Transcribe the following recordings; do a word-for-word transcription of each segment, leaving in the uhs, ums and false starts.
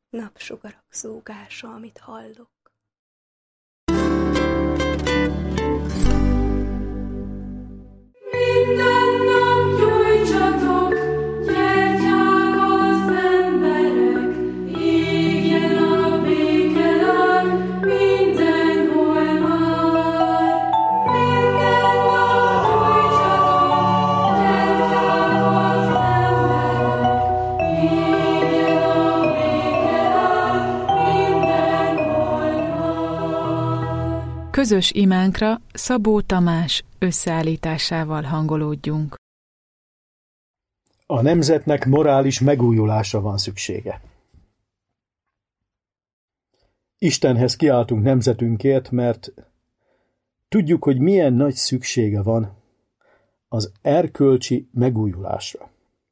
napsugarak zúgása, amit hallok. Minden nap gyújtsatok, gyertyák az emberek, égjen a békeláng mindenhol már. Minden nap gyújtsatok, gyertyák az emberek, égjen a békeláng mindenhol már. Közös imánkra Szabó Tamás összeállításával hangolódjunk. A nemzetnek morális megújulásra van szüksége. Istenhez kiáltunk nemzetünkért, mert tudjuk, hogy milyen nagy szüksége van az erkölcsi megújulásra.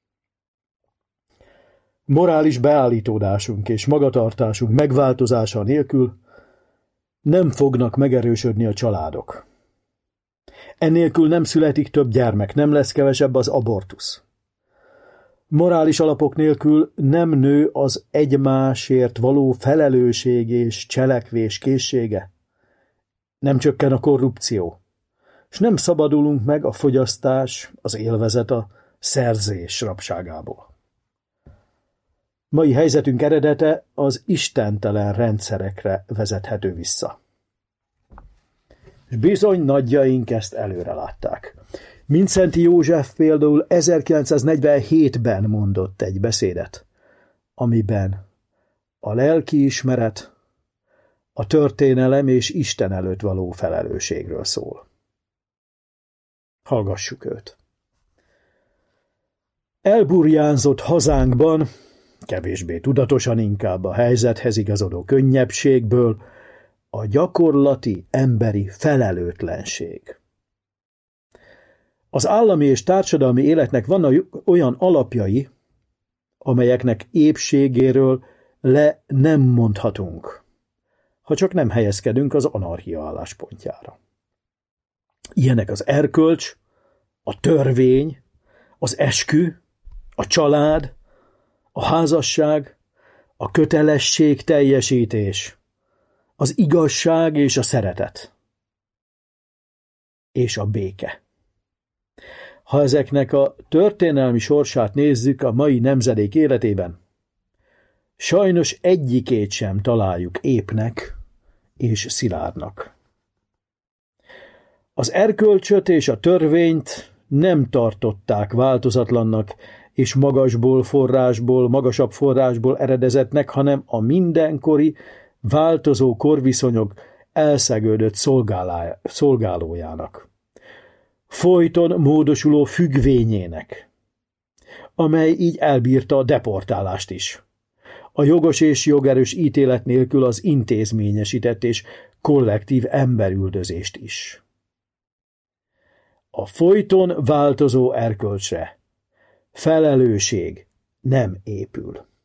Morális beállítódásunk és magatartásunk megváltozása nélkül nem fognak megerősödni a családok. Ennélkül nem születik több gyermek, nem lesz kevesebb az abortusz. Morális alapok nélkül nem nő az egymásért való felelősség és cselekvés készsége. Nem csökken a korrupció, és nem szabadulunk meg a fogyasztás, az élvezet, a szerzés rabságából. Mai helyzetünk eredete az istentelen rendszerekre vezethető vissza. És bizony nagyjaink ezt előre látták. Mindszenty József például ezerkilencszáznegyvenhétben mondott egy beszédet, amiben a lelkiismeret, a történelem és Isten előtt való felelősségről szól. Hallgassuk őt. Elburjánzott hazánkban, kevésbé tudatosan inkább a helyzethez igazodó könnyebbségből, a gyakorlati emberi felelőtlenség. Az állami és társadalmi életnek vannak olyan alapjai, amelyeknek épségéről le nem mondhatunk, ha csak nem helyezkedünk az anarchia álláspontjára. Ilyenek az erkölcs, a törvény, az eskü, a család, a házasság, a kötelesség teljesítés, az igazság és a szeretet, és a béke. Ha ezeknek a történelmi sorsát nézzük a mai nemzedék életében, sajnos egyikét sem találjuk épnek és szilárdnak. Az erkölcsöt és a törvényt nem tartották változatlannak és magasból forrásból, magasabb forrásból eredezetnek, hanem a mindenkori változó korviszonyok elszegődött szolgálójának, folyton módosuló függvényének, amely így elbírta a deportálást is, a jogos és jogerős ítélet nélkül az intézményesített és kollektív emberüldözést is. A folyton változó erkölcsre felelősség nem épül.